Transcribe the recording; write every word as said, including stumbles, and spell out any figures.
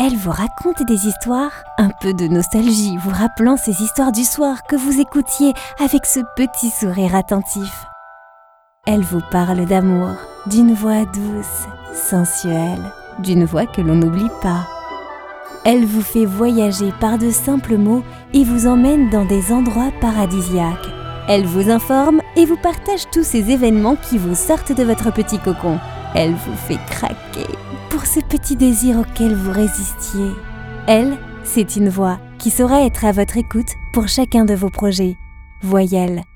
Elle vous raconte des histoires, un peu de nostalgie vous rappelant ces histoires du soir que vous écoutiez avec ce petit sourire attentif. Elle vous parle d'amour, d'une voix douce, sensuelle, d'une voix que l'on n'oublie pas. Elle vous fait voyager par de simples mots et vous emmène dans des endroits paradisiaques. Elle vous informe et vous partage tous ces événements qui vous sortent de votre petit cocon. Elle vous fait craquer pour ces petits désirs auxquels vous résistiez. Elle, c'est une voix qui saura être à votre écoute pour chacun de vos projets. Voyelle.